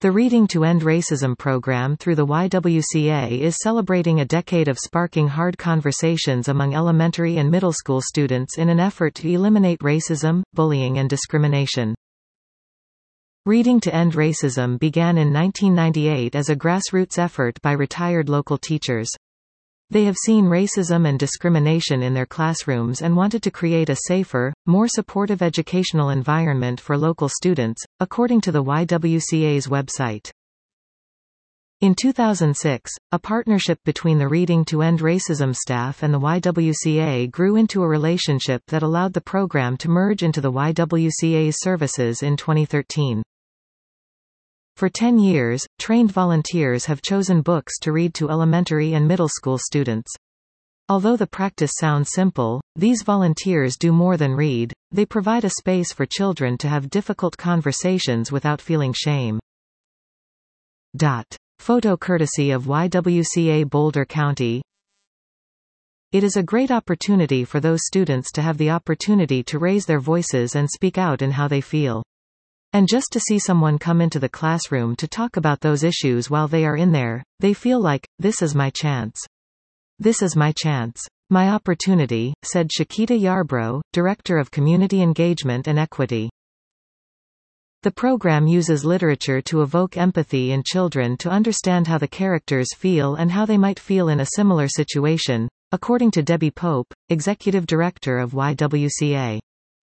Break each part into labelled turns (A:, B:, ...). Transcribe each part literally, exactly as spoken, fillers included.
A: The Reading to End Racism program through the Y W C A is celebrating a decade of sparking hard conversations among elementary and middle school students in an effort to eliminate racism, bullying and discrimination. Reading to End Racism began in nineteen ninety-eight as a grassroots effort by retired local teachers. They have seen racism and discrimination in their classrooms and wanted to create a safer, more supportive educational environment for local students, according to the Y W C A's website. In two thousand six, a partnership between the Reading to End Racism staff and the Y W C A grew into a relationship that allowed the program to merge into the Y W C A's services in twenty thirteen. For ten years, trained volunteers have chosen books to read to elementary and middle school students. Although the practice sounds simple, these volunteers do more than read, they provide a space for children to have difficult conversations without feeling shame. Dot. Photo courtesy of Y W C A Boulder County. It is a great opportunity for those students to have the opportunity to raise their voices and speak out in how they feel. And just to see someone come into the classroom to talk about those issues while they are in there, they feel like, this is my chance. This is my chance. My opportunity, said Shakita Yarbrough, Director of Community Engagement and Equity. The program uses literature to evoke empathy in children to understand how the characters feel and how they might feel in a similar situation, according to Debbie Pope, Executive Director of Y W C A.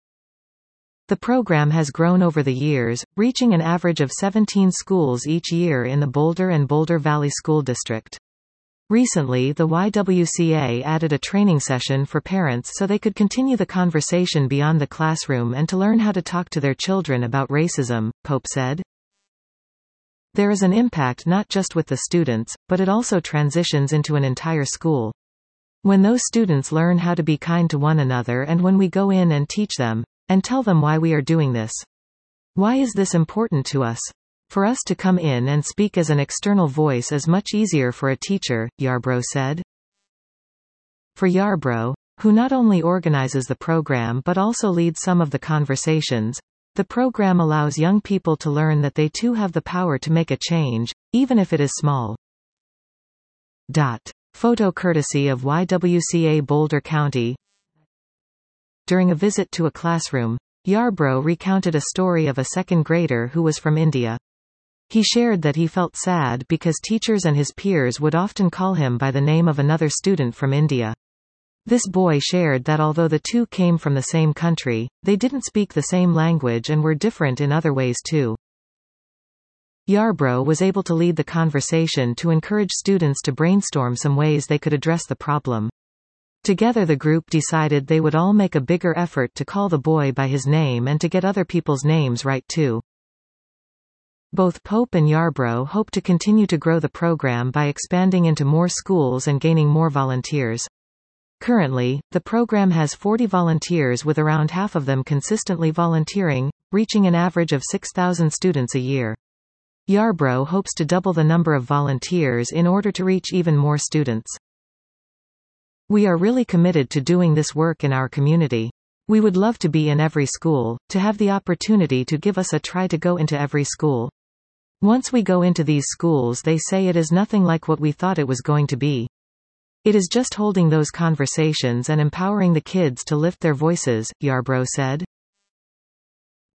A: The program has grown over the years, reaching an average of seventeen schools each year in the Boulder and Boulder Valley School District. Recently, the Y W C A added a training session for parents so they could continue the conversation beyond the classroom and to learn how to talk to their children about racism, Pope said. There is an impact not just with the students, but it also transitions into an entire school. When those students learn how to be kind to one another and when we go in and teach them, and tell them why we are doing this. Why is this important to us? For us to come in and speak as an external voice is much easier for a teacher, Yarbrough said. For Yarbrough, who not only organizes the program but also leads some of the conversations, the program allows young people to learn that they too have the power to make a change, even if it is small. Dot. Photo courtesy of Y W C A Boulder County. During a visit to a classroom, Yarbrough recounted a story of a second grader who was from India. He shared that he felt sad because teachers and his peers would often call him by the name of another student from India. This boy shared that although the two came from the same country, they didn't speak the same language and were different in other ways too. Yarbrough was able to lead the conversation to encourage students to brainstorm some ways they could address the problem. Together the group decided they would all make a bigger effort to call the boy by his name and to get other people's names right too. Both Pope and Yarbrough hope to continue to grow the program by expanding into more schools and gaining more volunteers. Currently, the program has forty volunteers with around half of them consistently volunteering, reaching an average of six thousand students a year. Yarbrough hopes to double the number of volunteers in order to reach even more students. We are really committed to doing this work in our community. We would love to be in every school, to have the opportunity to give us a try to go into every school. Once we go into these schools they say it is nothing like what we thought it was going to be. It is just holding those conversations and empowering the kids to lift their voices, Yarbrough said.